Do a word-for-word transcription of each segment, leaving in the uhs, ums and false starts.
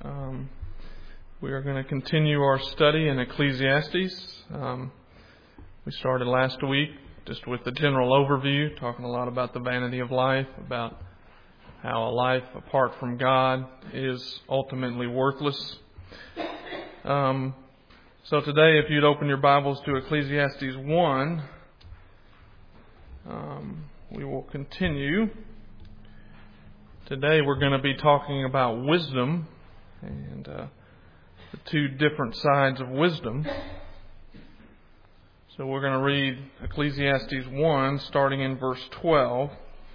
Um, we are going to continue our study in Ecclesiastes. Um, we started last week just with the general overview, talking a lot about the vanity of life, about how a life apart from God is ultimately worthless. Um, so today, if you'd open your Bibles to Ecclesiastes one, um, we will continue. Today we're going to be talking about wisdom and uh, the two different sides of wisdom. So we're going to read Ecclesiastes one, starting in verse twelve.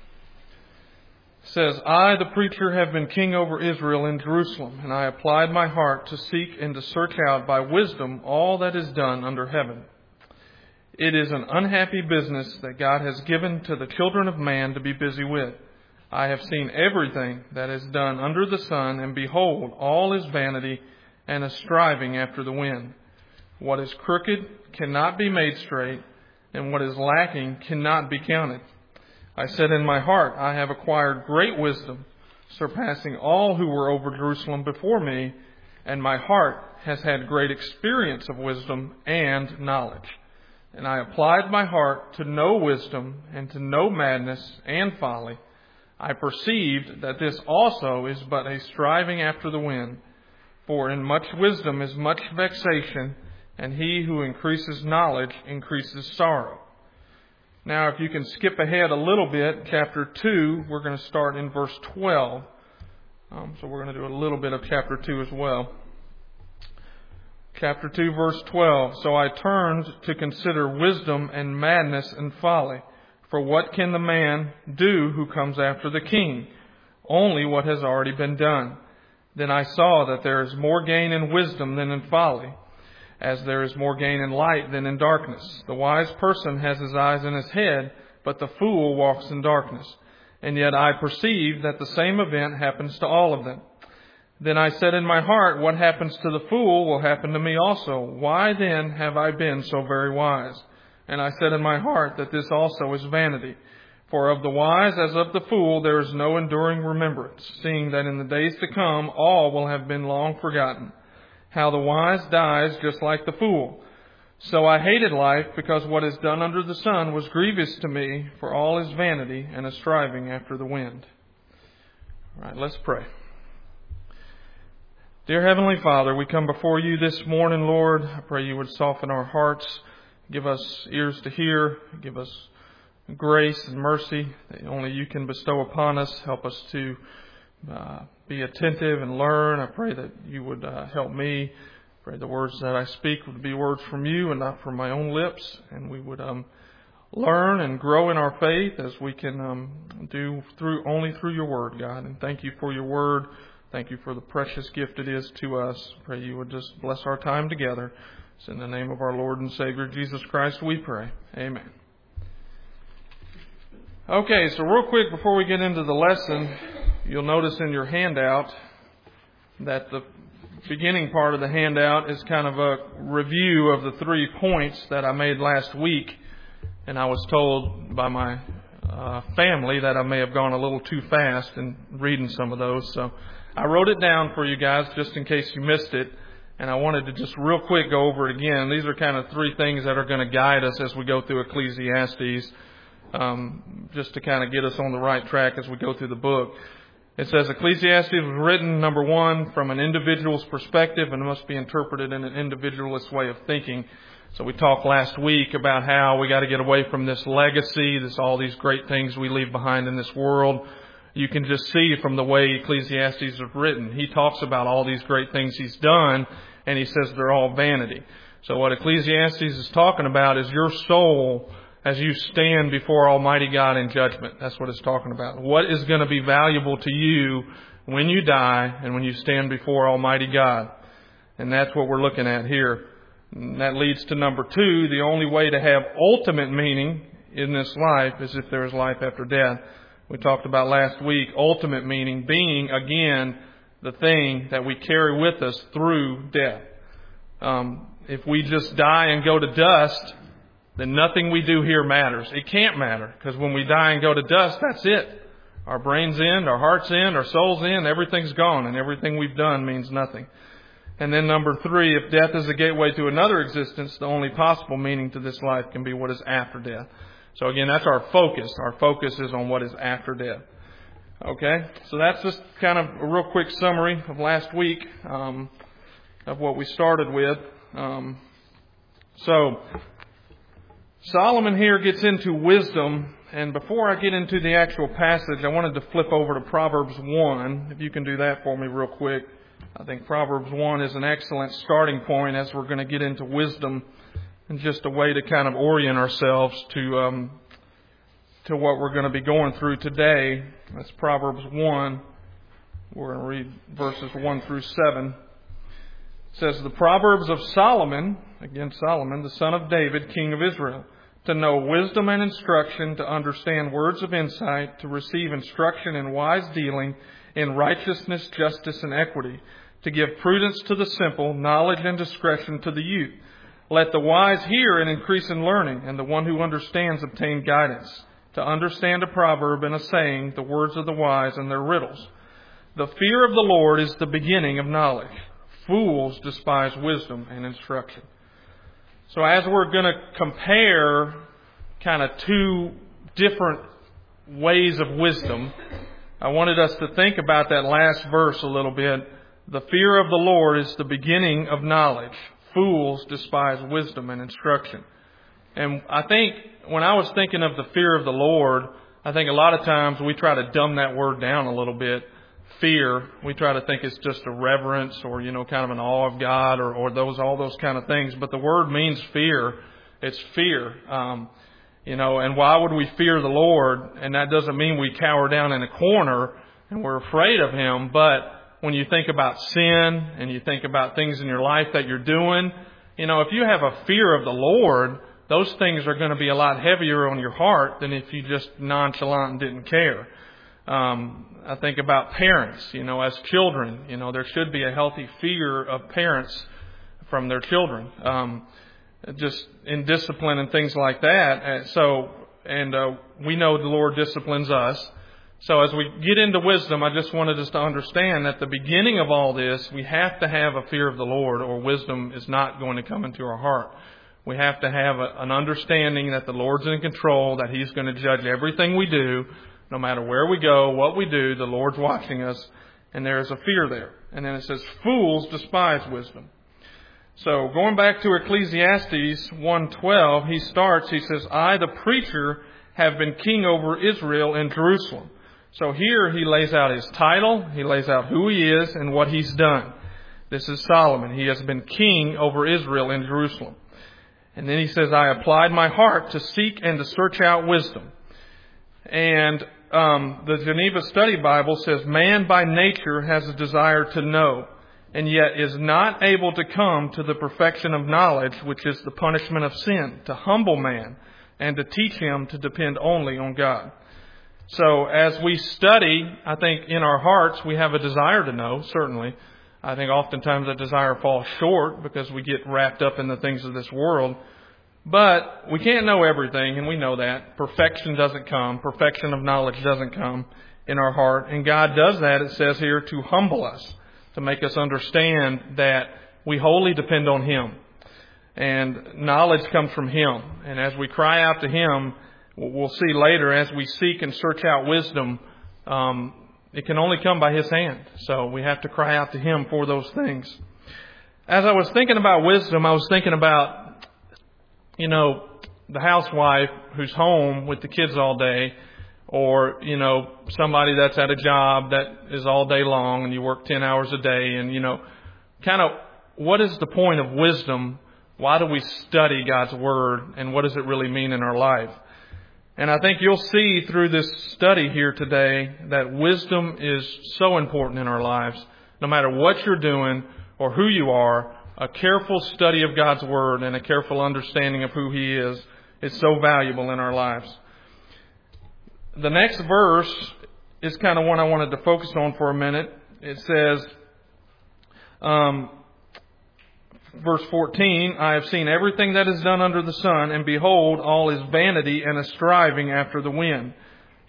It says, I, the preacher, have been king over Israel in Jerusalem, and I applied my heart to seek and to search out by wisdom all that is done under heaven. It is an unhappy business that God has given to the children of man to be busy with. I have seen everything that is done under the sun, and behold, all is vanity and a striving after the wind. What is crooked cannot be made straight, and what is lacking cannot be counted. I said in my heart, I have acquired great wisdom, surpassing all who were over Jerusalem before me, and my heart has had great experience of wisdom and knowledge. And I applied my heart to know wisdom and to know madness and folly. I perceived that this also is but a striving after the wind. For in much wisdom is much vexation, and he who increases knowledge increases sorrow. Now, if you can skip ahead a little bit, chapter two, we're going to start in verse twelve. Um, so we're going to do a little bit of chapter two as well. Chapter two, verse twelve. So I turned to consider wisdom and madness and folly. For what can the man do who comes after the king? Only what has already been done. Then I saw that there is more gain in wisdom than in folly, as there is more gain in light than in darkness. The wise person has his eyes in his head, but the fool walks in darkness. And yet I perceive that the same event happens to all of them. Then I said in my heart, what happens to the fool will happen to me also. Why then have I been so very wise? And I said in my heart that this also is vanity. For of the wise as of the fool there is no enduring remembrance, seeing that in the days to come all will have been long forgotten. How the wise dies just like the fool. So I hated life, because what is done under the sun was grievous to me, for all is vanity and a striving after the wind. All right, let's pray. Dear Heavenly Father, we come before you this morning, Lord. I pray you would soften our hearts. Give us ears to hear. Give us grace and mercy that only you can bestow upon us. Help us to uh, be attentive and learn. I pray that you would uh, help me. I pray the words that I speak would be words from you and not from my own lips. And we would um, learn and grow in our faith as we can um, do through only through your word, God. And thank you for your word. Thank you for the precious gift it is to us. I pray you would just bless our time together. It's in the name of our Lord and Savior, Jesus Christ, we pray. Amen. Okay, so real quick before we get into the lesson, you'll notice in your handout that the beginning part of the handout is kind of a review of the three points that I made last week. And I was told by my uh, family that I may have gone a little too fast in reading some of those. So I wrote it down for you guys just in case you missed it. And I wanted to just real quick go over it again. These are kind of three things that are going to guide us as we go through Ecclesiastes, um, just to kind of get us on the right track as we go through the book. It says Ecclesiastes was written, number one, from an individual's perspective and must be interpreted in an individualist way of thinking. So we talked last week about how we got to get away from this legacy, this all these great things we leave behind in this world. You can just see from the way Ecclesiastes is written. He talks about all these great things he's done, and he says they're all vanity. So what Ecclesiastes is talking about is your soul as you stand before Almighty God in judgment. That's what it's talking about. What is going to be valuable to you when you die and when you stand before Almighty God? And that's what we're looking at here. And that leads to number two. The only way to have ultimate meaning in this life is if there is life after death. We talked about last week, ultimate meaning being, again, the thing that we carry with us through death. Um, if we just die and go to dust, then nothing we do here matters. It can't matter, because when we die and go to dust, that's it. Our brains end, our hearts end, our souls end, everything's gone, and everything we've done means nothing. And then number three, if death is a gateway to another existence, the only possible meaning to this life can be what is after death. So again, that's our focus. Our focus is on what is after death. Okay, so that's just kind of a real quick summary of last week, um, of what we started with. Um, so Solomon here gets into wisdom, and before I get into the actual passage, I wanted to flip over to Proverbs one. If you can do that for me real quick. I think Proverbs one is an excellent starting point as we're going to get into wisdom, and just a way to kind of orient ourselves to um, to what we're going to be going through today. That's Proverbs one. We're going to read verses one through seven. It says, the Proverbs of Solomon, again Solomon, the son of David, king of Israel, to know wisdom and instruction, to understand words of insight, to receive instruction in wise dealing, in righteousness, justice, and equity, to give prudence to the simple, knowledge and discretion to the youth. Let the wise hear and increase in learning, and the one who understands obtain guidance. To understand a proverb and a saying, the words of the wise and their riddles. The fear of the Lord is the beginning of knowledge. Fools despise wisdom and instruction. So as we're going to compare kind of two different ways of wisdom, I wanted us to think about that last verse a little bit. The fear of the Lord is the beginning of knowledge. Fools despise wisdom and instruction. And I think when I was thinking of the fear of the Lord, I think a lot of times we try to dumb that word down a little bit. Fear, we try to think it's just a reverence or, you know, kind of an awe of God or, or those, all those kind of things. But the word means fear. It's fear. Um, you know, and why would we fear the Lord? And that doesn't mean we cower down in a corner and we're afraid of Him. But when you think about sin and you think about things in your life that you're doing, you know, if you have a fear of the Lord, those things are going to be a lot heavier on your heart than if you just nonchalant and didn't care. Um, I think about parents, you know, as children, you know, there should be a healthy fear of parents from their children, um, just in discipline and things like that. And so, and uh, we know the Lord disciplines us. So as we get into wisdom, I just wanted us to understand that the beginning of all this, we have to have a fear of the Lord, or wisdom is not going to come into our heart. We have to have a, an understanding that the Lord's in control, that He's going to judge everything we do. No matter where we go, what we do, the Lord's watching us, and there is a fear there. And then it says, fools despise wisdom. So going back to Ecclesiastes one twelve, he starts, he says, I, the preacher, have been king over Israel and Jerusalem. So here he lays out his title, he lays out who he is and what he's done. This is Solomon. He has been king over Israel and Jerusalem. And then he says, I applied my heart to seek and to search out wisdom. And um, the Geneva Study Bible says, man by nature has a desire to know, and yet is not able to come to the perfection of knowledge, which is the punishment of sin, to humble man and to teach him to depend only on God. So as we study, I think in our hearts we have a desire to know, certainly. I think oftentimes that desire falls short because we get wrapped up in the things of this world. But we can't know everything, and we know that. Perfection doesn't come. Perfection of knowledge doesn't come in our heart. And God does that, it says here, to humble us, to make us understand that we wholly depend on Him. And knowledge comes from Him. And as we cry out to Him, we'll see later, as we seek and search out wisdom, um, it can only come by His hand. So we have to cry out to Him for those things. As I was thinking about wisdom, I was thinking about, you know, the housewife who's home with the kids all day, or, you know, somebody that's at a job that is all day long and you work ten hours a day, and, you know, kind of what is the point of wisdom? Why do we study God's Word, and what does it really mean in our life? And I think you'll see through this study here today that wisdom is so important in our lives. No matter what you're doing or who you are, a careful study of God's Word and a careful understanding of who He is is so valuable in our lives. The next verse is kind of one I wanted to focus on for a minute. It says, um, verse fourteen, I have seen everything that is done under the sun, and behold, all is vanity and a striving after the wind.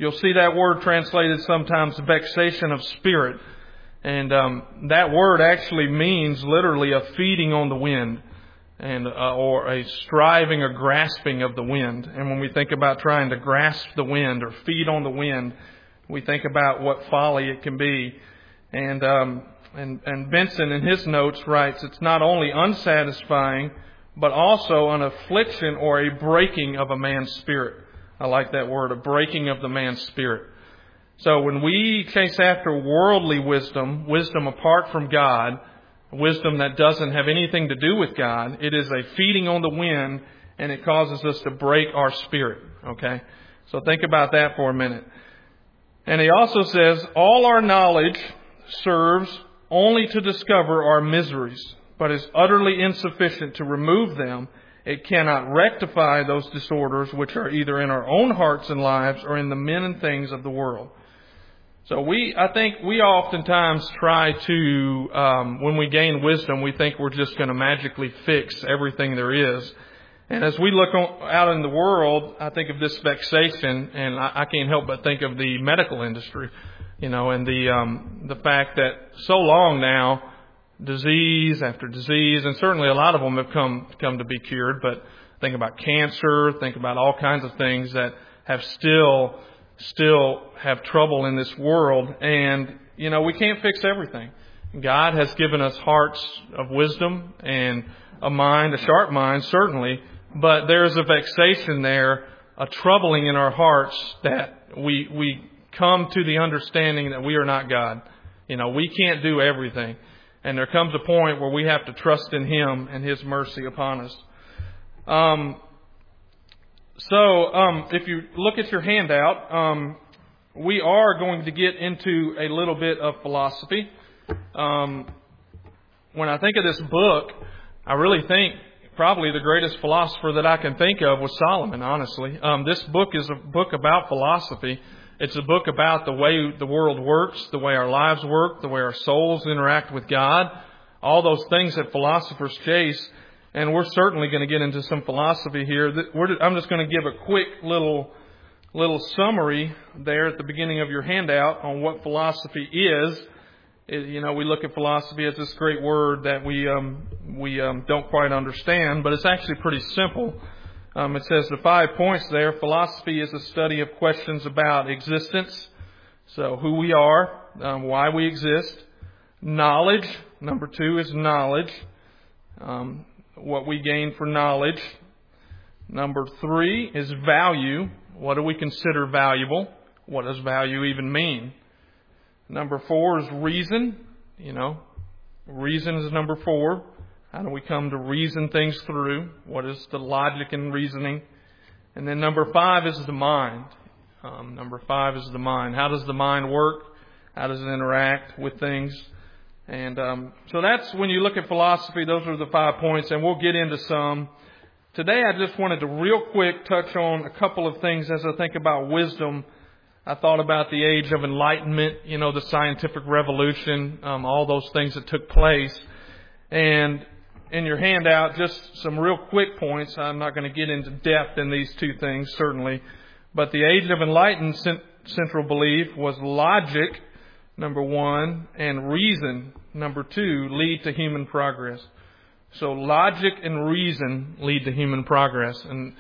you'll see that word translated sometimes vexation of spirit. And um, that word actually means literally a feeding on the wind, and uh, or a striving or grasping of the wind. And when we think about trying to grasp the wind or feed on the wind, we think about what folly it can be. And um, and and Benson in his notes writes, it's not only unsatisfying, but also an affliction or a breaking of a man's spirit. I like that word, a breaking of the man's spirit. So when we chase after worldly wisdom, wisdom apart from God, wisdom that doesn't have anything to do with God, it is a feeding on the wind, and it causes us to break our spirit. Okay? So think about that for a minute. And he also says, all our knowledge serves only to discover our miseries, but is utterly insufficient to remove them. It cannot rectify those disorders which are either in our own hearts and lives or in the men and things of the world. So we, I think we oftentimes try to, um, when we gain wisdom, we think we're just going to magically fix everything there is. And as we look on, out in the world, I think of this vexation, and I, I can't help but think of the medical industry, you know, and the um, the fact that so long now, disease after disease, and certainly a lot of them have come come to be cured. But think about cancer, think about all kinds of things that have still still have trouble in this world, and you know we can't fix everything. God has given us hearts of wisdom and a mind, a sharp mind, certainly, but there's a vexation there, a troubling in our hearts that we we come to the understanding that we are not God. You know, we can't do everything. And there comes a point where we have to trust in Him and His mercy upon us. Um, so, um, if you look at your handout, um, we are going to get into a little bit of philosophy. Um, when I think of this book, I really think probably the greatest philosopher that I can think of was Solomon, honestly. Um, this book is a book about philosophy. It's a book about the way the world works, the way our lives work, the way our souls interact with God, all those things that philosophers chase. And we're certainly going to get into some philosophy here. I'm just going to give a quick little little summary there at the beginning of your handout on what philosophy is. It, you know, we look at philosophy as this great word that we um, we um, don't quite understand, but it's actually pretty simple. Um, it says the five points there. Philosophy is a study of questions about existence. So who we are, um, why we exist. Knowledge. Number two is knowledge. Um, what we gain for knowledge. Number three is value. What do we consider valuable? What does value even mean? Number four is reason. You know, reason is number four. How do we come to reason things through? What is the logic in reasoning? And then number five is the mind. Um, number five is the mind. How does the mind work? How does it interact with things? And um, so that's when you look at philosophy, those are the five points, and we'll get into some. Today I just wanted to real quick touch on a couple of things as I think about wisdom. I thought about the age of enlightenment, you know, the scientific revolution, um, all those things that took place. And in your handout, just some real quick points. I'm not going to get into depth in these two things, certainly. But the age of enlightened central belief was logic, number one, and reason, number two, lead to human progress. So logic and reason lead to human progress. And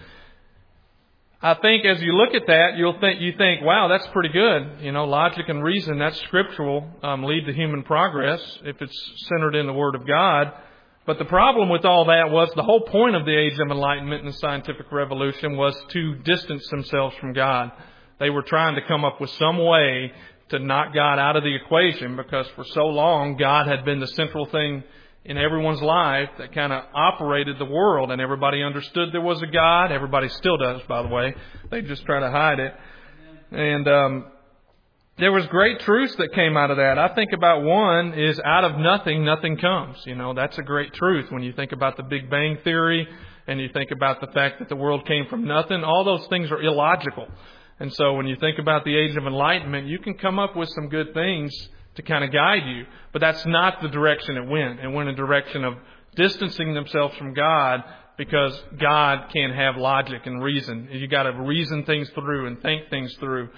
I think as you look at that, you'll think, you think, wow, that's pretty good. You know, logic and reason, that's scriptural, um, lead to human progress if it's centered in the Word of God. But the problem with all that was the whole point of the Age of Enlightenment and the scientific revolution was to distance themselves from God. They were trying to come up with some way to knock God out of the equation, because for so long God had been the central thing in everyone's life that kind of operated the world, and everybody understood there was a God. Everybody still does, by the way. They just try to hide it. And um, there was great truths that came out of that. I think about one is out of nothing, nothing comes. You know, that's a great truth. When you think about the Big Bang Theory and you think about the fact that the world came from nothing, all those things are illogical. And so when you think about the Age of Enlightenment, you can come up with some good things to kind of guide you. But that's not the direction it went. It went in the direction of distancing themselves from God, because God can't have logic and reason. You got to reason things through and think things through.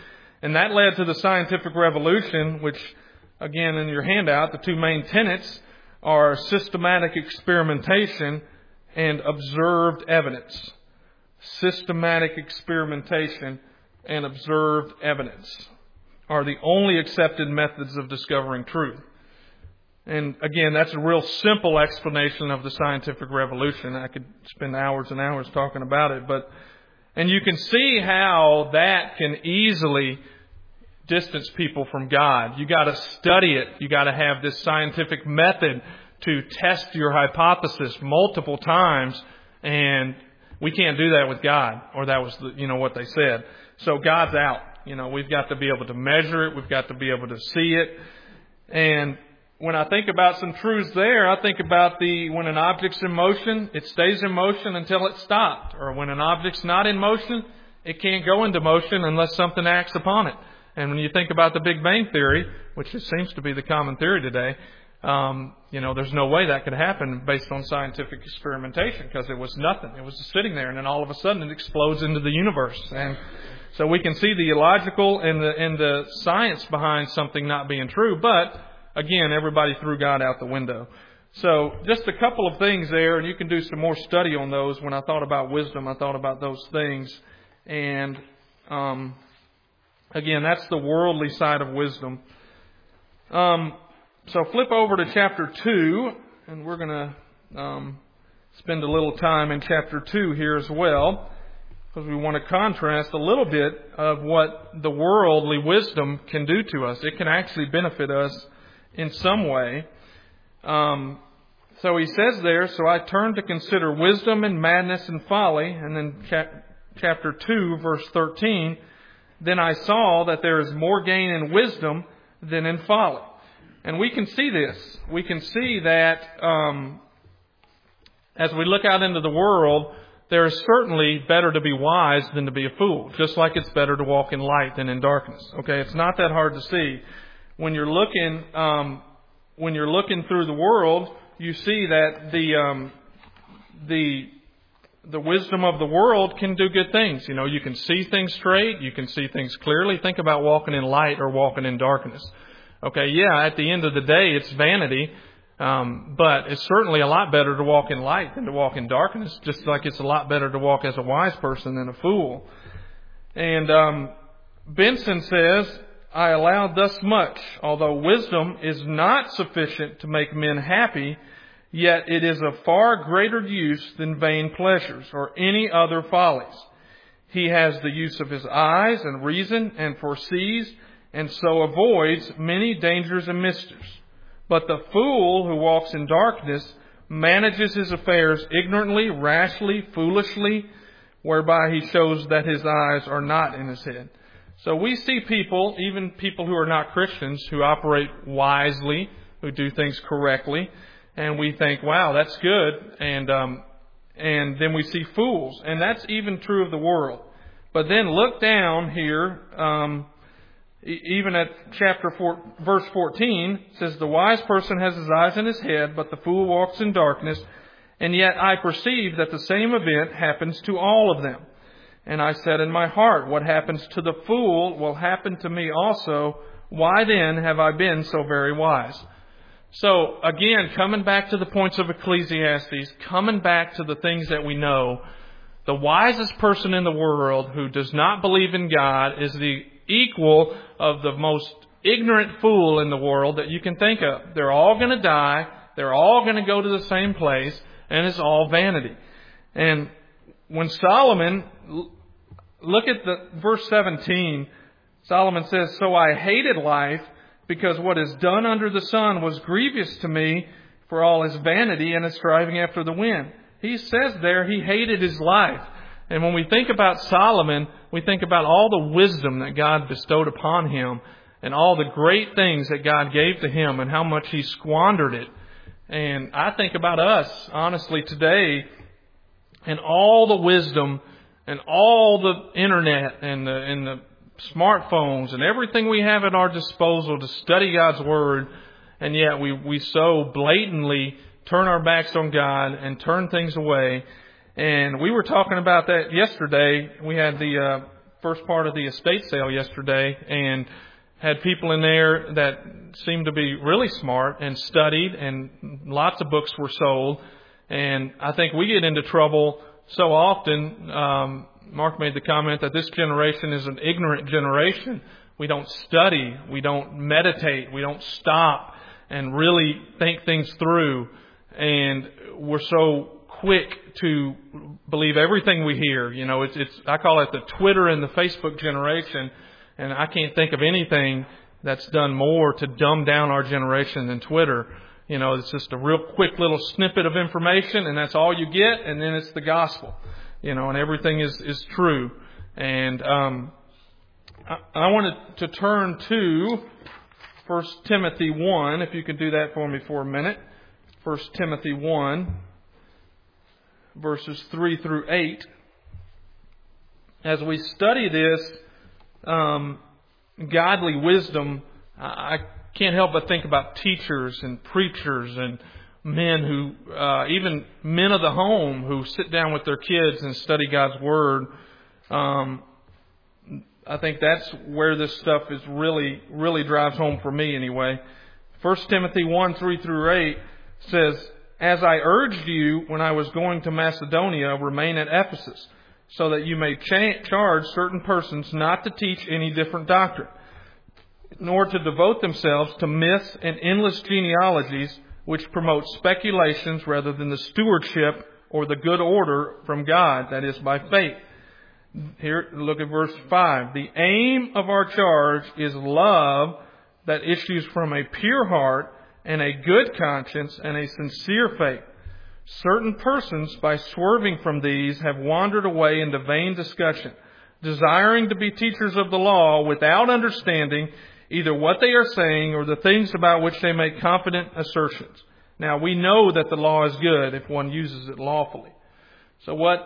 And that led to the scientific revolution, which, again, in your handout, the two main tenets are systematic experimentation and observed evidence. Systematic experimentation and observed evidence are the only accepted methods of discovering truth. And again, that's a real simple explanation of the scientific revolution. I could spend hours and hours talking about it, but and you can see how that can easily distance people from God. You got to study it. You got to have this scientific method to test your hypothesis multiple times, and we can't do that with God. Or that was the, you know what they said. So God's out. You know, we've got to be able to measure it. We've got to be able to see it. And when I think about some truths there, I think about the when an object's in motion, it stays in motion until it's stopped. Or when an object's not in motion, it can't go into motion unless something acts upon it. And when you think about the Big Bang Theory, which it seems to be the common theory today, um, you know, there's no way that could happen based on scientific experimentation because it was nothing. It was just sitting there, and then all of a sudden it explodes into the universe. And so we can see the illogical and the and the science behind something not being true. But again, everybody threw God out the window. So just a couple of things there, and you can do some more study on those. When I thought about wisdom, I thought about those things. And um, again, that's the worldly side of wisdom. Um, so flip over to chapter two, and we're going to um, spend a little time in chapter two here as well, because we want to contrast a little bit of what the worldly wisdom can do to us. It can actually benefit us in some way. Um, so he says there, so I turned to consider wisdom and madness and folly. And then chap- chapter two, verse thirteen, then I saw that there is more gain in wisdom than in folly. And we can see this. We can see that um, as we look out into the world, there is certainly better to be wise than to be a fool. Just like it's better to walk in light than in darkness. Okay, it's not that hard to see. When you're looking, um, when you're looking through the world, you see that the um, the the wisdom of the world can do good things. You know, you can see things straight, you can see things clearly. Think about walking in light or walking in darkness. Okay, yeah, at the end of the day, it's vanity, um, but it's certainly a lot better to walk in light than to walk in darkness. Just like it's a lot better to walk as a wise person than a fool. And um, Benson says, I allowed thus much, although wisdom is not sufficient to make men happy, yet it is of far greater use than vain pleasures or any other follies. He has the use of his eyes and reason and foresees, and so avoids many dangers and mischiefs. But the fool who walks in darkness manages his affairs ignorantly, rashly, foolishly, whereby he shows that his eyes are not in his head. So we see people, even people who are not Christians, who operate wisely, who do things correctly, and we think, wow, that's good. And um, and then we see fools, and that's even true of the world. But then look down here, um, even at chapter four, verse fourteen, it says, the wise person has his eyes in his head, but the fool walks in darkness. And yet I perceive that the same event happens to all of them. And I said in my heart, what happens to the fool will happen to me also. Why then have I been so very wise? So again, coming back to the points of Ecclesiastes, coming back to the things that we know, the wisest person in the world who does not believe in God is the equal of the most ignorant fool in the world that you can think of. They're all going to die. They're all going to go to the same place, and it's all vanity. And when Solomon, look at the verse seventeen, Solomon says, so I hated life because what is done under the sun was grievous to me for all his vanity and his striving after the wind. He says there he hated his life. And when we think about Solomon, we think about all the wisdom that God bestowed upon him and all the great things that God gave to him and how much he squandered it. And I think about us, honestly, today, and all the wisdom and all the internet and the, and the smartphones and everything we have at our disposal to study God's Word, and yet we, we so blatantly turn our backs on God and turn things away. And we were talking about that yesterday. We had the uh, first part of the estate sale yesterday and had people in there that seemed to be really smart and studied, and lots of books were sold. And I think we get into trouble so often. Um, Mark made the comment that this generation is an ignorant generation. We don't study, we don't meditate, we don't stop and really think things through. And we're so quick to believe everything we hear. You know, it's, it's I call it the Twitter and the Facebook generation. And I can't think of anything that's done more to dumb down our generation than Twitter. You know, it's just a real quick little snippet of information, and that's all you get, and then it's the gospel. You know, and everything is, is true. And um, I, I wanted to turn to First Timothy one, if you could do that for me for a minute. First Timothy one, verses three through eight. As we study this, Um, godly wisdom, I can't help but think about teachers and preachers and men who, uh, even men of the home who sit down with their kids and study God's Word. Um, I think that's where this stuff is really, really drives home for me anyway. First Timothy one, three through eight says, "As I urged you when I was going to Macedonia, remain at Ephesus, so that you may cha- charge certain persons not to teach any different doctrine, nor to devote themselves to myths and endless genealogies, which promote speculations rather than the stewardship or the good order from God, that is, by faith." Here, look at verse five. "The aim of our charge is love that issues from a pure heart and a good conscience and a sincere faith. Certain persons, by swerving from these, have wandered away into vain discussion, desiring to be teachers of the law without understanding either what they are saying or the things about which they make confident assertions. Now, we know that the law is good if one uses it lawfully." So what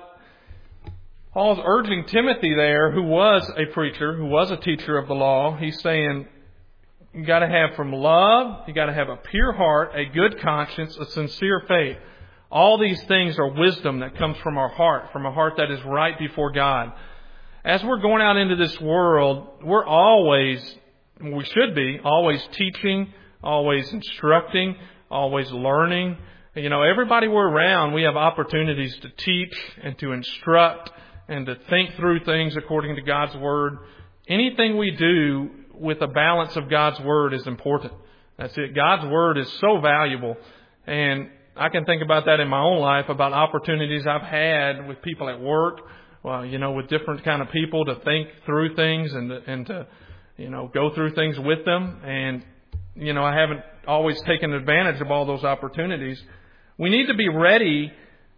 Paul's urging Timothy there, who was a preacher, who was a teacher of the law, he's saying, you got to have from love, you got to have a pure heart, a good conscience, a sincere faith. All these things are wisdom that comes from our heart, from a heart that is right before God. As we're going out into this world, we're always, we should be, always teaching, always instructing, always learning. You know, everybody we're around, we have opportunities to teach and to instruct and to think through things according to God's Word. Anything we do with a balance of God's Word is important. That's it. God's Word is so valuable. And I can think about that in my own life, about opportunities I've had with people at work, well, you know, with different kind of people to think through things and to, and to, you know, go through things with them. And, you know, I haven't always taken advantage of all those opportunities. We need to be ready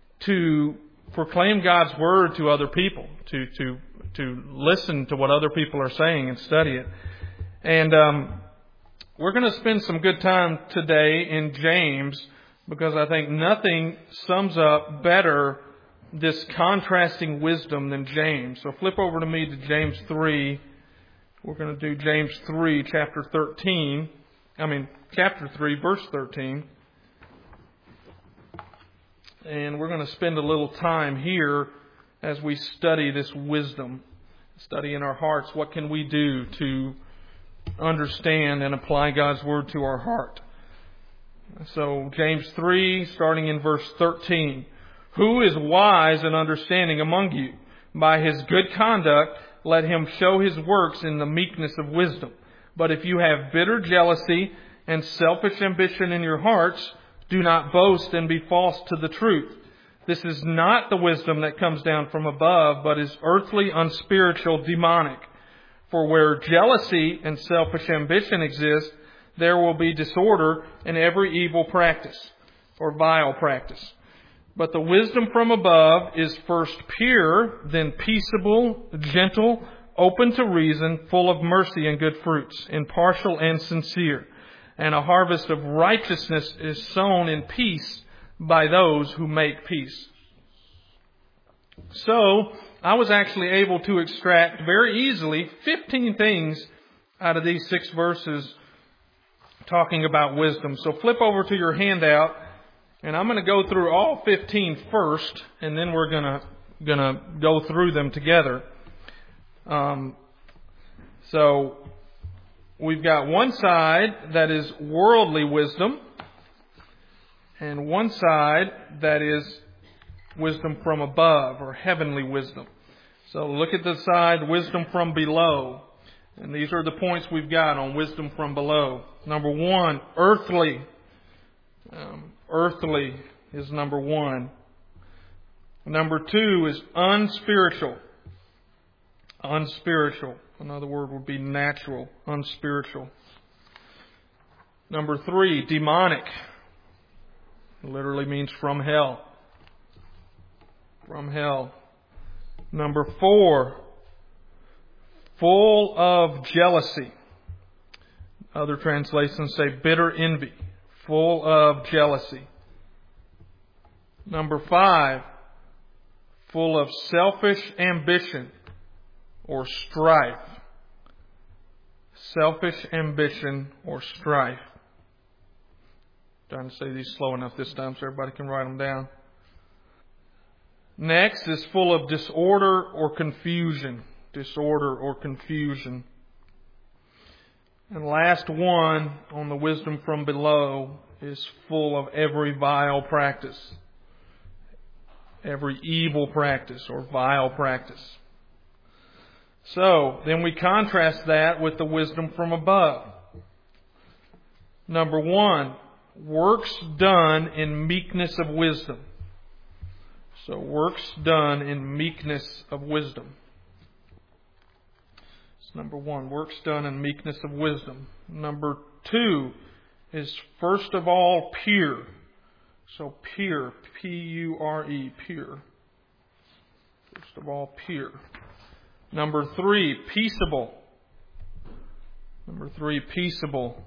to proclaim God's Word to other people, to, to, to listen to what other people are saying and study it. And, um, we're going to spend some good time today in James, because I think nothing sums up better this contrasting wisdom than James. So flip over to me to James three. We're going to do James three, chapter thirteen. I mean, chapter three, verse thirteen. And we're going to spend a little time here as we study this wisdom. Study in our hearts, what can we do to understand and apply God's Word to our heart. So James three, starting in verse thirteen. "Who is wise and understanding among you? By his good conduct, let him show his works in the meekness of wisdom. But if you have bitter jealousy and selfish ambition in your hearts, do not boast and be false to the truth. This is not the wisdom that comes down from above, but is earthly, unspiritual, demonic. For where jealousy and selfish ambition exist, there will be disorder and every evil practice," or vile practice. "But the wisdom from above is first pure, then peaceable, gentle, open to reason, full of mercy and good fruits, impartial and sincere. And a harvest of righteousness is sown in peace by those who make peace." So, I was actually able to extract very easily fifteen things out of these six verses talking about wisdom. So flip over to your handout, and I'm going to go through all fifteen first, and then we're going to going to go through them together. Um, so we've got one side that is worldly wisdom, and one side that is wisdom from above, or heavenly wisdom. So look at the side, wisdom from below. And these are the points we've got on wisdom from below. Number one, earthly. Um, earthly is number one. Number two is unspiritual. Unspiritual. Another word would be natural. Unspiritual. Number three, demonic. It literally means from hell. From hell. Number four, full of jealousy. Other translations say bitter envy. Full of jealousy. Number five, full of selfish ambition or strife. Selfish ambition or strife. I'm trying to say these slow enough this time so everybody can write them down. Next is full of disorder or confusion. Disorder or confusion. And last one on the wisdom from below is full of every vile practice. Every evil practice or vile practice. So, then we contrast that with the wisdom from above. Number one, works done in meekness of wisdom. So, works done in meekness of wisdom. That's number one, works done in meekness of wisdom. Number two is first of all pure. So, pure, P U R E, pure. First of all, pure. Number three, peaceable. Number three, peaceable.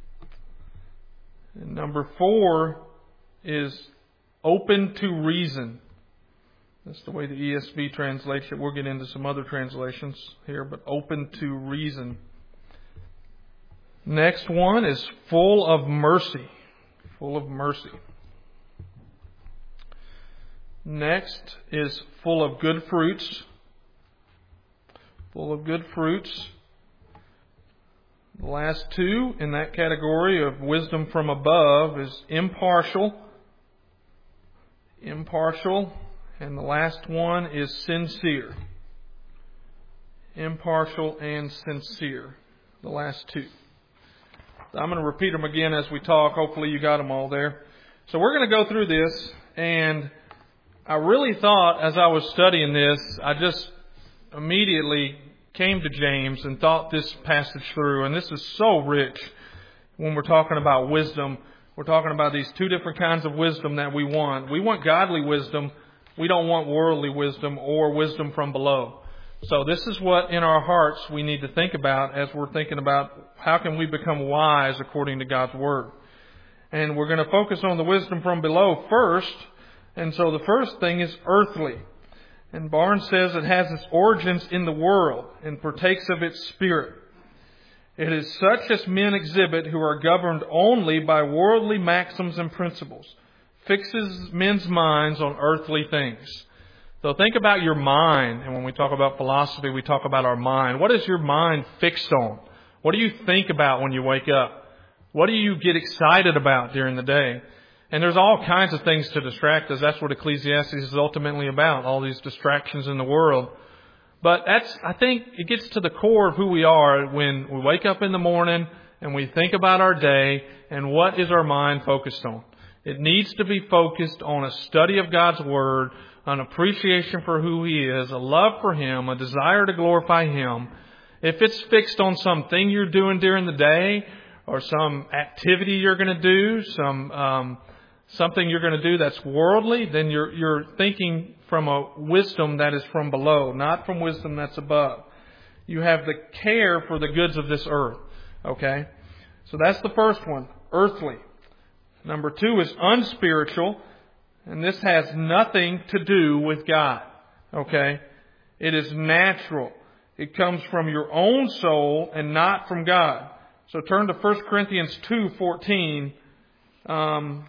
And number four is open to reason. That's the way the E S V translates it. We'll get into some other translations here, but open to reason. Next one is full of mercy. Full of mercy. Next is full of good fruits. Full of good fruits. The last two in that category of wisdom from above is impartial. Impartial. And the last one is sincere. Impartial and sincere. The last two. I'm going to repeat them again as we talk. Hopefully you got them all there. So we're going to go through this, and I really thought as I was studying this, I just immediately came to James and thought this passage through. And this is so rich when we're talking about wisdom. We're talking about these two different kinds of wisdom that we want. We want godly wisdom. We don't want worldly wisdom or wisdom from below. So this is what in our hearts we need to think about as we're thinking about how can we become wise according to God's Word. And we're going to focus on the wisdom from below first. And so the first thing is earthly. And Barnes says it has its origins in the world and partakes of its spirit. It is such as men exhibit who are governed only by worldly maxims and principles, fixes men's minds on earthly things. So think about your mind. And when we talk about philosophy, we talk about our mind. What is your mind fixed on? What do you think about when you wake up? What do you get excited about during the day? And there's all kinds of things to distract us. That's what Ecclesiastes is ultimately about, all these distractions in the world. But that's, I think it gets to the core of who we are when we wake up in the morning and we think about our day and what is our mind focused on. It needs to be focused on a study of God's Word, an appreciation for who He is, a love for Him, a desire to glorify Him. If it's fixed on something you're doing during the day or some activity you're going to do, some um, something you're going to do that's worldly, then you're you're thinking from a wisdom that is from below, not from wisdom that's above. You have the care for the goods of this earth. Okay? So that's the first one, earthly. Number two is unspiritual, and this has nothing to do with God. Okay? It is natural. It comes from your own soul and not from God. So turn to First Corinthians two fourteen, um,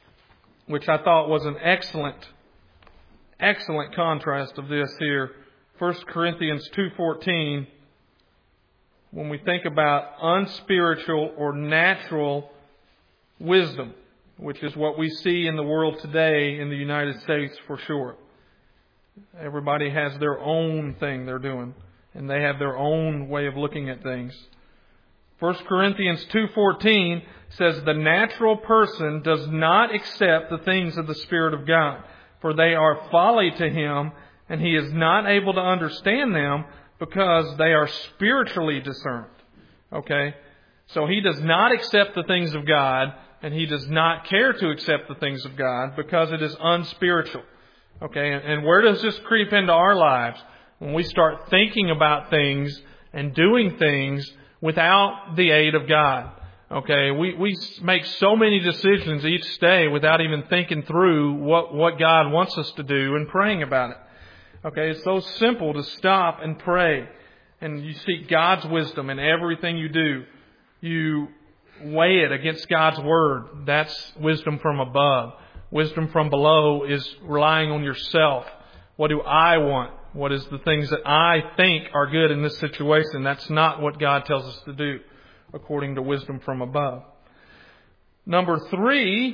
which I thought was an excellent, excellent contrast of this here. First Corinthians two fourteen, when we think about unspiritual or natural wisdom, which is what we see in the world today in the United States for sure. Everybody has their own thing they're doing, and they have their own way of looking at things. First Corinthians two fourteen says, "The natural person does not accept the things of the Spirit of God, for they are folly to him, and he is not able to understand them because they are spiritually discerned." Okay? So he does not accept the things of God, and he does not care to accept the things of God because it is unspiritual. Okay? And where does this creep into our lives? When we start thinking about things and doing things without the aid of God. Okay? We, we make so many decisions each day without even thinking through what, what God wants us to do and praying about it. Okay? It's so simple to stop and pray. And you seek God's wisdom in everything you do. You weigh it against God's Word. That's wisdom from above. Wisdom from below is relying on yourself. What do I want? What is the things that I think are good in this situation? That's not what God tells us to do, according to wisdom from above. Number three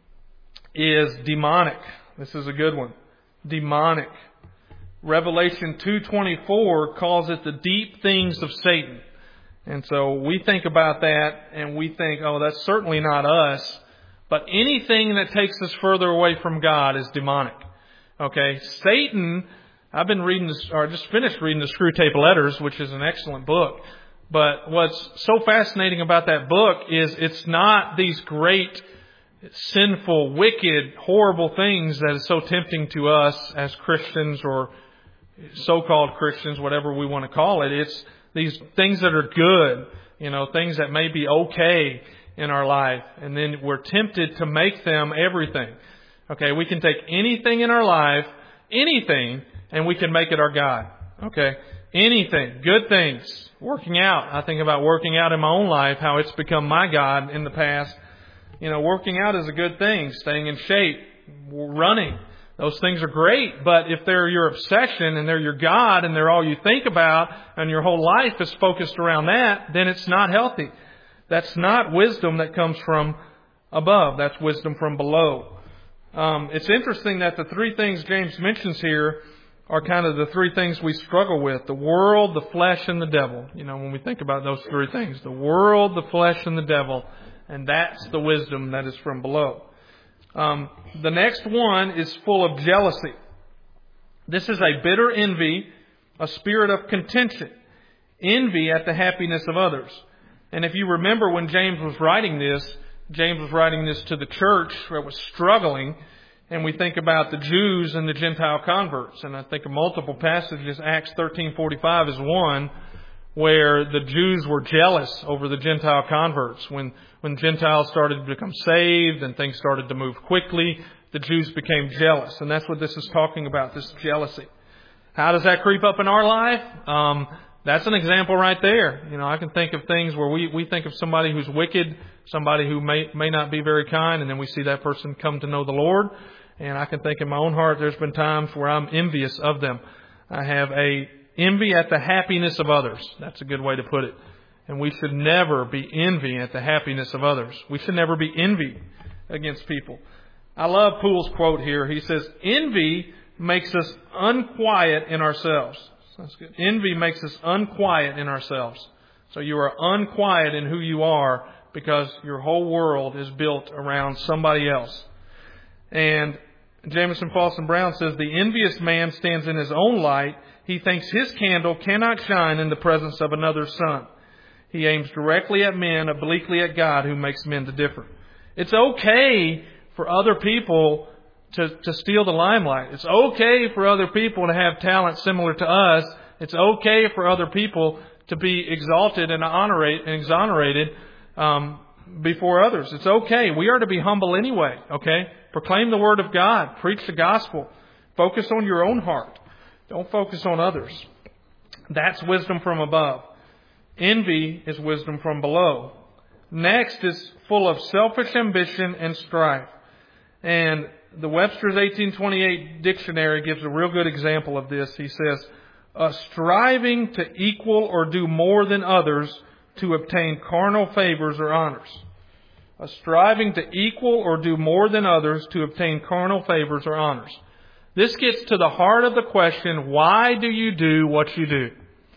is demonic. This is a good one. Demonic. Revelation two twenty-four calls it the deep things of Satan. And so we think about that and we think, oh, that's certainly not us. But anything that takes us further away from God is demonic. Okay? Satan, I've been reading this, or I just finished reading the Screwtape Letters, which is an excellent book. But what's so fascinating about that book is it's not these great, sinful, wicked, horrible things that is so tempting to us as Christians or so-called Christians, whatever we want to call it. It's these things that are good, you know, things that may be okay in our life. And then we're tempted to make them everything. Okay, we can take anything in our life, anything, and we can make it our God. Okay, anything, good things, working out. I think about working out in my own life, how it's become my God in the past. You know, working out is a good thing, staying in shape, running. Those things are great, but if they're your obsession and they're your God and they're all you think about and your whole life is focused around that, then it's not healthy. That's not wisdom that comes from above. That's wisdom from below. Um, it's interesting that the three things James mentions here are kind of the three things we struggle with. The world, the flesh, and the devil. You know, when we think about those three things. The world, the flesh, and the devil. And that's the wisdom that is from below. Um, the next one is full of jealousy. This is a bitter envy, a spirit of contention, envy at the happiness of others. And if you remember when James was writing this, James was writing this to the church that was struggling, and we think about the Jews and the Gentile converts. And I think of multiple passages. Acts thirteen forty-five is one where the Jews were jealous over the Gentile converts. When when Gentiles started to become saved and things started to move quickly, the Jews became jealous. And that's what this is talking about, this jealousy. How does that creep up in our life? Um, that's an example right there. You know, I can think of things where we, we think of somebody who's wicked, somebody who may, may not be very kind, and then we see that person come to know the Lord. And I can think in my own heart, there's been times where I'm envious of them. I have a envy at the happiness of others. That's a good way to put it. And we should never be envy at the happiness of others. We should never be envy against people. I love Poole's quote here. He says, envy makes us unquiet in ourselves. That's good. Envy makes us unquiet in ourselves. So you are unquiet in who you are because your whole world is built around somebody else. And Jamieson Falson Brown says, the envious man stands in his own light. He thinks his candle cannot shine in the presence of another's sun. He aims directly at men, obliquely at God, who makes men to differ. It's okay for other people to, to steal the limelight. It's okay for other people to have talent similar to us. It's okay for other people to be exalted and honorate and exonerated um, before others. It's okay. We are to be humble anyway. Okay, proclaim the word of God. Preach the gospel. Focus on your own heart. Don't focus on others. That's wisdom from above. Envy is wisdom from below. Next is full of selfish ambition and strife. And the Webster's eighteen twenty-eight dictionary gives a real good example of this. He says, a striving to equal or do more than others to obtain carnal favors or honors. A striving to equal or do more than others to obtain carnal favors or honors. This gets to the heart of the question, why do you do what you do?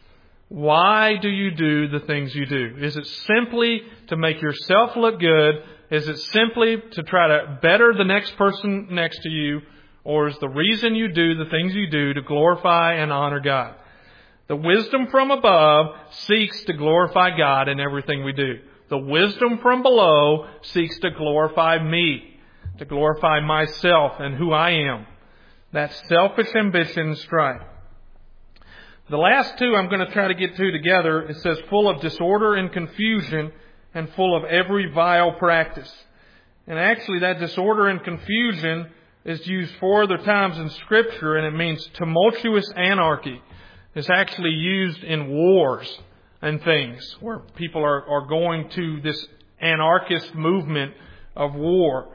Why do you do the things you do? Is it simply to make yourself look good? Is it simply to try to better the next person next to you? Or is the reason you do the things you do to glorify and honor God? The wisdom from above seeks to glorify God in everything we do. The wisdom from below seeks to glorify me, to glorify myself and who I am. That's selfish ambition and strife. The last two I'm going to try to get to together. It says full of disorder and confusion and full of every vile practice. And actually that disorder and confusion is used four other times in Scripture, and it means tumultuous anarchy. It's actually used in wars and things where people are, are going to this anarchist movement of war.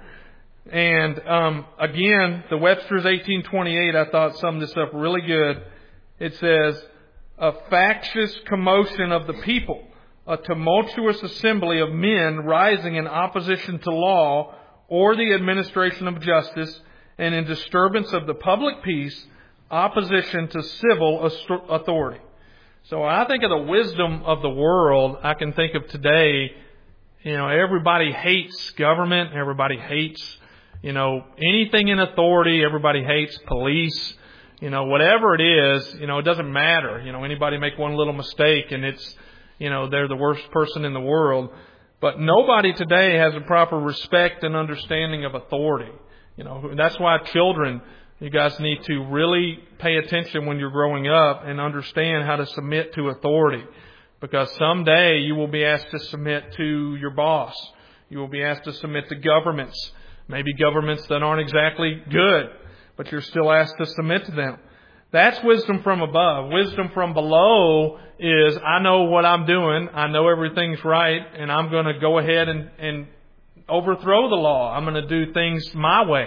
And um, again, the Webster's eighteen twenty-eight, I thought summed this up really good. It says, a factious commotion of the people, a tumultuous assembly of men rising in opposition to law or the administration of justice, and in disturbance of the public peace, opposition to civil authority. So when I think of the wisdom of the world, I can think of today, you know, everybody hates government, everybody hates, you know, anything in authority, everybody hates police, you know, whatever it is, you know, it doesn't matter. You know, anybody make one little mistake and it's, you know, they're the worst person in the world. But nobody today has a proper respect and understanding of authority. You know, that's why children, you guys need to really pay attention when you're growing up and understand how to submit to authority. Because someday you will be asked to submit to your boss. You will be asked to submit to governments. Maybe governments that aren't exactly good, but you're still asked to submit to them. That's wisdom from above. Wisdom from below is, I know what I'm doing. I know everything's right, and I'm going to go ahead and, and overthrow the law. I'm going to do things my way.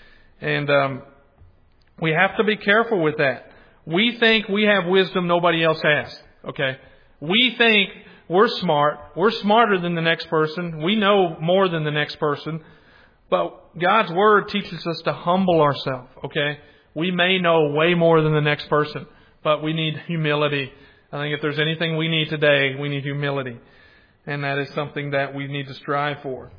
And um, we have to be careful with that. We think we have wisdom nobody else has. Okay? We think we're smart. We're smarter than the next person. We know more than the next person. But God's Word teaches us to humble ourselves. Okay? We may know way more than the next person, but we need humility. I think if there's anything we need today, we need humility. And that is something that we need to strive for.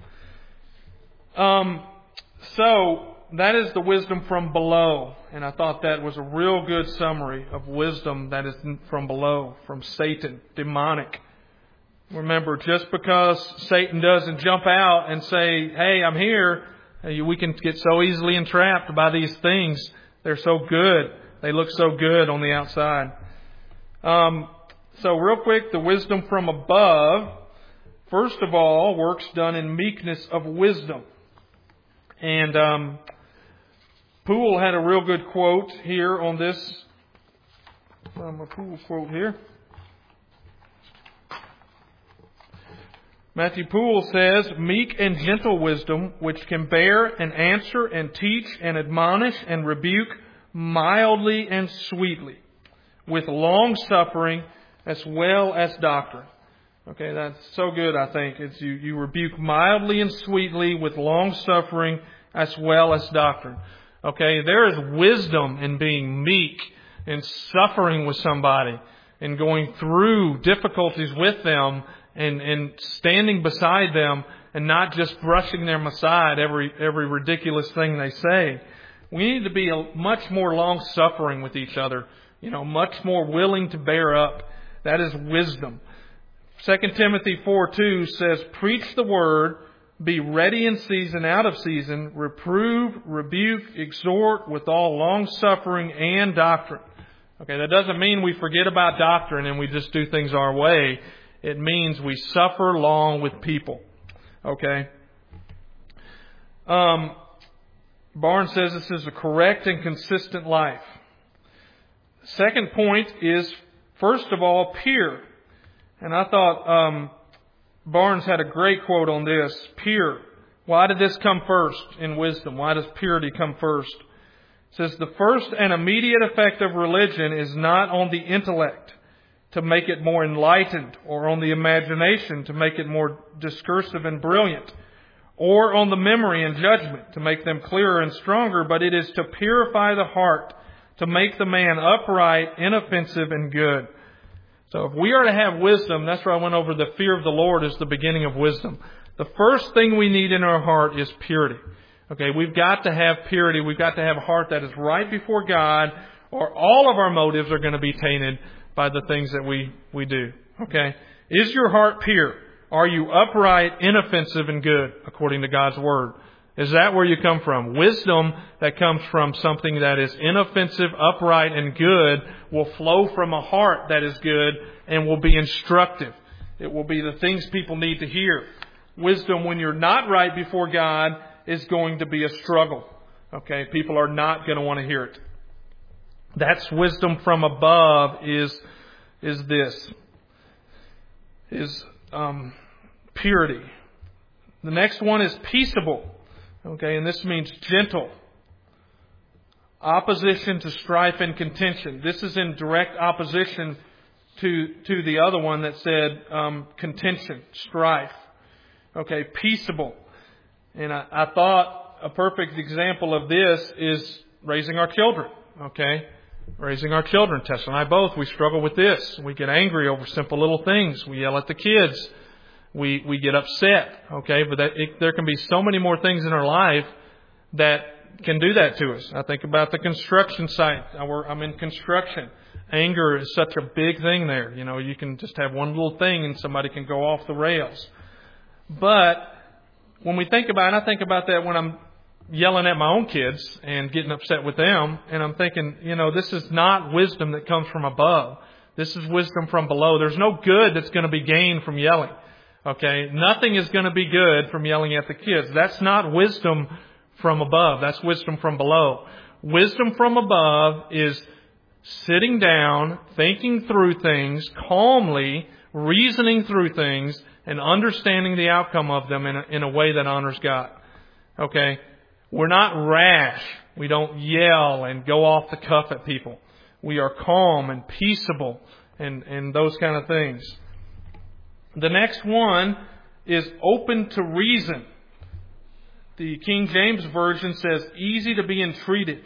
Um, so, that is the wisdom from below. And I thought that was a real good summary of wisdom that is from below, from Satan, demonic. Remember, just because Satan doesn't jump out and say, hey, I'm here, we can get so easily entrapped by these things. They're so good. They look so good on the outside. Um, so real quick, the wisdom from above. First of all, works done in meekness of wisdom. And um, Poole had a real good quote here on this. Um, a Poole quote here. Matthew Poole says, meek and gentle wisdom, which can bear and answer and teach and admonish and rebuke mildly and sweetly, with long suffering as well as doctrine. Okay, that's so good, I think. It's you, you rebuke mildly and sweetly with long suffering as well as doctrine. Okay, there is wisdom in being meek and suffering with somebody and going through difficulties with them and, and standing beside them and not just brushing them aside every, every ridiculous thing they say. We need to be a, much more long suffering with each other, you know, much more willing to bear up. That is wisdom. Second Timothy four two says, preach the word, be ready in season, out of season, reprove, rebuke, exhort with all long suffering and doctrine. Okay, that doesn't mean we forget about doctrine and we just do things our way. It means we suffer long with people. Okay? Um, Barnes says this is a correct and consistent life. Second point is, first of all, pure. And I thought um, Barnes had a great quote on this. Pure. Why did this come first in wisdom? Why does purity come first? It says the first and immediate effect of religion is not on the intellect to make it more enlightened, or on the imagination to make it more discursive and brilliant, or on the memory and judgment to make them clearer and stronger, but it is to purify the heart, to make the man upright, inoffensive, and good. So if we are to have wisdom, that's where I went over the fear of the Lord is the beginning of wisdom. The first thing we need in our heart is purity. Okay, we've got to have purity. We've got to have a heart that is right before God, or all of our motives are going to be tainted by the things that we, we do. Okay? Is your heart pure? Are you upright, inoffensive, and good, according to God's Word? Is that where you come from? Wisdom that comes from something that is inoffensive, upright, and good will flow from a heart that is good and will be instructive. It will be the things people need to hear. Wisdom, when you're not right before God, is going to be a struggle. Okay? People are not going to want to hear it. That's wisdom from above is, is this. Is um, purity. The next one is peaceable. Okay, and this means gentle. Opposition to strife and contention. This is in direct opposition to, to the other one that said um, contention, strife. Okay, peaceable. And I, I thought a perfect example of this is raising our children. Okay, raising our children. Tess and I both, we struggle with this. We get angry over simple little things. We yell at the kids. We we get upset. Okay, but that, it, there can be so many more things in our life that can do that to us. I think about the construction site. I work, I'm in construction. Anger is such a big thing there. You know, you can just have one little thing and somebody can go off the rails. But when we think about it, I think about that when I'm yelling at my own kids and getting upset with them. And I'm thinking, you know, this is not wisdom that comes from above. This is wisdom from below. There's no good that's going to be gained from yelling. Okay? Nothing is going to be good from yelling at the kids. That's not wisdom from above. That's wisdom from below. Wisdom from above is sitting down, thinking through things calmly, reasoning through things, and understanding the outcome of them in a, in a way that honors God. Okay? We're not rash. We don't yell and go off the cuff at people. We are calm and peaceable and, and those kind of things. The next one is open to reason. The King James Version says easy to be entreated.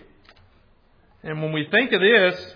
And when we think of this,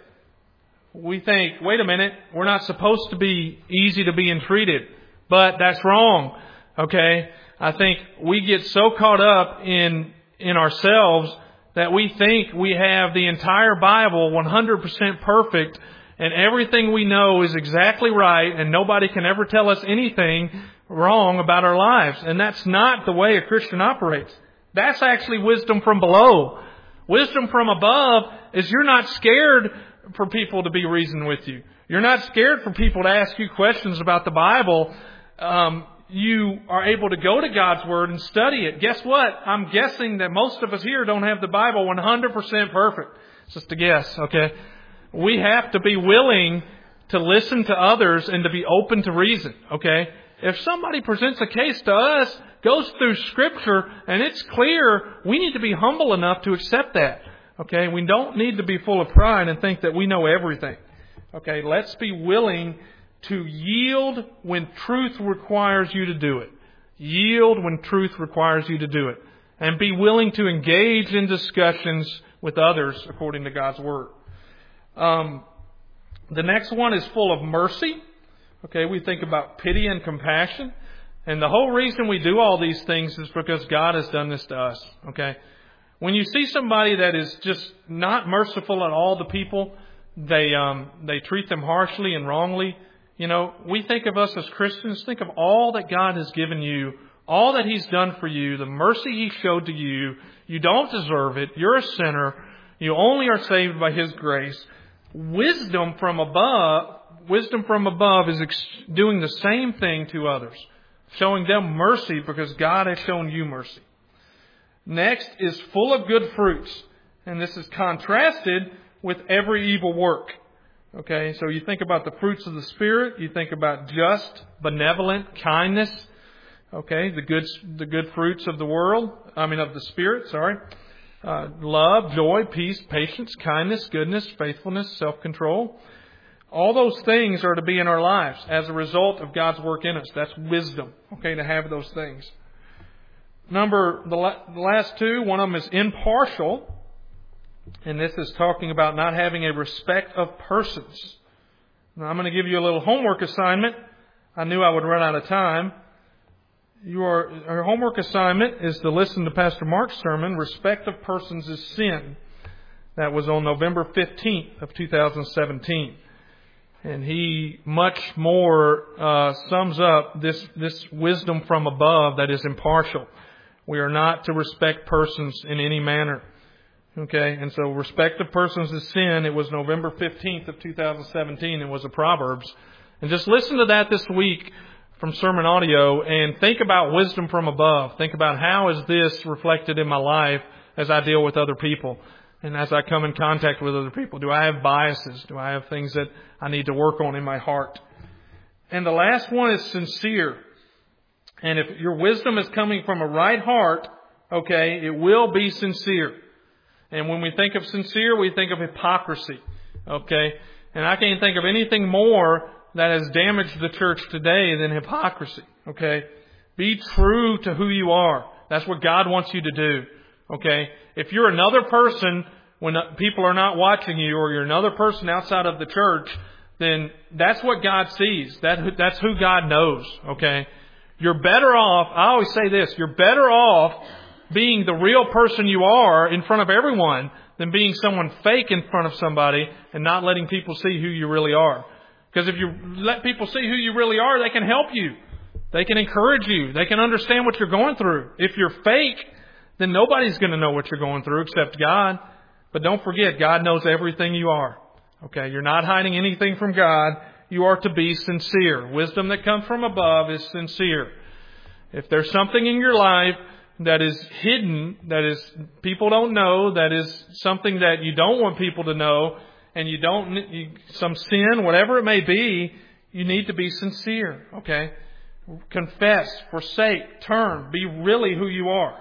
we think, wait a minute, we're not supposed to be easy to be entreated. But that's wrong. Okay? I think we get so caught up in in ourselves that we think we have the entire Bible one hundred percent perfect and everything we know is exactly right and nobody can ever tell us anything wrong about our lives. And that's not the way a Christian operates. That's actually wisdom from below. Wisdom from above is you're not scared for people to be reasoning with you. You're not scared for people to ask you questions about the Bible. Um, you are able to go to God's Word and study it. Guess what? I'm guessing that most of us here don't have the Bible one hundred percent perfect. It's just a guess, okay? We have to be willing to listen to others and to be open to reason, okay? If somebody presents a case to us, goes through Scripture, and it's clear, we need to be humble enough to accept that, okay? We don't need to be full of pride and think that we know everything, okay? Let's be willing to yield when truth requires you to do it. Yield when truth requires you to do it. And be willing to engage in discussions with others according to God's Word. Um, the next one is full of mercy. Okay, we think about pity and compassion. And the whole reason we do all these things is because God has done this to us. Okay, when you see somebody that is just not merciful at all to people, they um, they treat them harshly and wrongly. You know, we think of us as Christians, think of all that God has given you, all that He's done for you, the mercy He showed to you. You don't deserve it. You're a sinner. You only are saved by His grace. Wisdom from above, wisdom from above is ex- doing the same thing to others, showing them mercy because God has shown you mercy. Next is full of good fruits, and this is contrasted with every evil work. Okay, so you think about the fruits of the Spirit. You think about just, benevolent, kindness. Okay, the good, the good fruits of the world. I mean, of the Spirit. Sorry. uh, love, joy, peace, patience, kindness, goodness, faithfulness, self-control. All those things are to be in our lives as a result of God's work in us. That's wisdom, okay, to have those things. Number, the, la- the last two, one of them is impartial. And this is talking about not having a respect of persons. Now, I'm going to give you a little homework assignment. I knew I would run out of time. Your, your homework assignment is to listen to Pastor Mark's sermon, Respect of Persons is Sin. That was on November fifteenth of two thousand seventeen. And he much more uh, sums up this, this wisdom from above that is impartial. We are not to respect persons in any manner. Okay, and so respect of persons is sin. It was November fifteenth of two thousand seventeen. It was a Proverbs. And just listen to that this week from sermon audio and think about wisdom from above. Think about how is this reflected in my life as I deal with other people and as I come in contact with other people. Do I have biases? Do I have things that I need to work on in my heart? And the last one is sincere. And if your wisdom is coming from a right heart, okay, it will be sincere. And when we think of sincere, we think of hypocrisy. Okay? And I can't think of anything more that has damaged the church today than hypocrisy. Okay? Be true to who you are. That's what God wants you to do. Okay? If you're another person when people are not watching you, or you're another person outside of the church, then that's what God sees. That, that's who God knows. Okay? You're better off, I always say this, you're better off being the real person you are in front of everyone than being someone fake in front of somebody and not letting people see who you really are. Because if you let people see who you really are, they can help you. They can encourage you. They can understand what you're going through. If you're fake, then nobody's going to know what you're going through except God. But don't forget, God knows everything you are. Okay, you're not hiding anything from God. You are to be sincere. Wisdom that comes from above is sincere. If there's something in your life that is hidden, that is people don't know, that is something that you don't want people to know, and you don't, you, some sin, whatever it may be, you need to be sincere, okay? Confess, forsake, turn, be really who you are.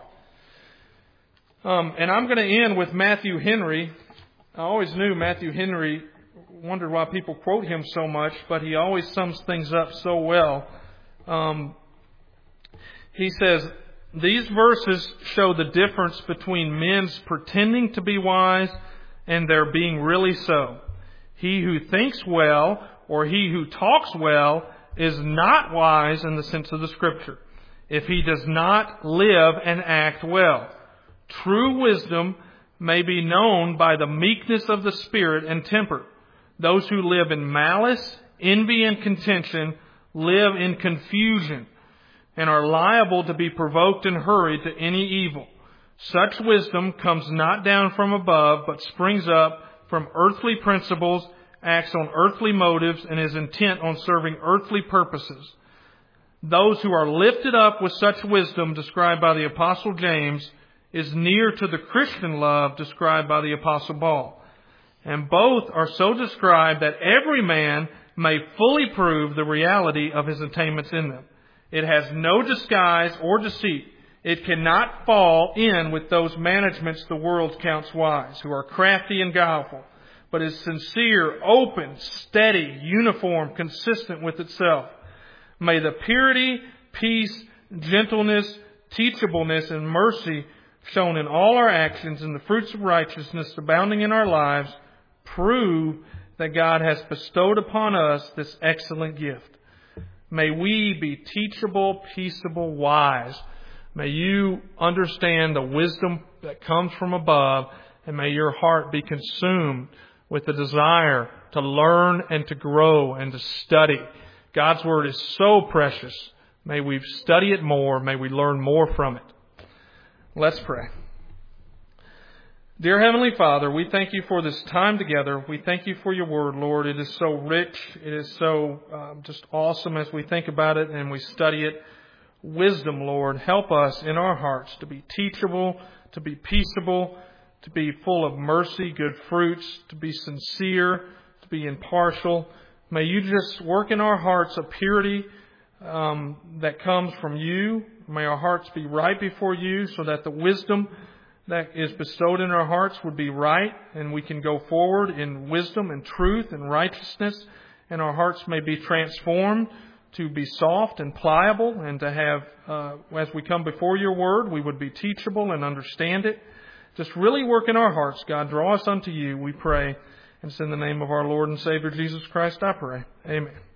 Um, and I'm going to end with Matthew Henry. I always knew Matthew Henry, wondered why people quote him so much, but he always sums things up so well. Um, he says, these verses show the difference between men's pretending to be wise and their being really so. He who thinks well or he who talks well is not wise in the sense of the Scripture if he does not live and act well. True wisdom may be known by the meekness of the spirit and temper. Those who live in malice, envy, and contention live in confusion and are liable to be provoked and hurried to any evil. Such wisdom comes not down from above, but springs up from earthly principles, acts on earthly motives, and is intent on serving earthly purposes. Those who are lifted up with such wisdom, described by the Apostle James, is near to the Christian love described by the Apostle Paul. And both are so described that every man may fully prove the reality of his attainments in them. It has no disguise or deceit. It cannot fall in with those managements the world counts wise, who are crafty and guileful, but is sincere, open, steady, uniform, consistent with itself. May the purity, peace, gentleness, teachableness, and mercy shown in all our actions and the fruits of righteousness abounding in our lives prove that God has bestowed upon us this excellent gift. May we be teachable, peaceable, wise. May you understand the wisdom that comes from above, and may your heart be consumed with the desire to learn and to grow and to study. God's Word is so precious. May we study it more. May we learn more from it. Let's pray. Dear Heavenly Father, we thank you for this time together. We thank you for your Word, Lord. It is so rich. It is so um, just awesome as we think about it and we study it. Wisdom, Lord, help us in our hearts to be teachable, to be peaceable, to be full of mercy, good fruits, to be sincere, to be impartial. May you just work in our hearts a purity um, that comes from you. May our hearts be right before you so that the wisdom that is bestowed in our hearts would be right, and we can go forward in wisdom and truth and righteousness, and our hearts may be transformed to be soft and pliable, and to have, uh, as we come before your word, we would be teachable and understand it. Just really work in our hearts, God. Draw us unto you, we pray. And it's in the name of our Lord and Savior Jesus Christ I pray. Amen.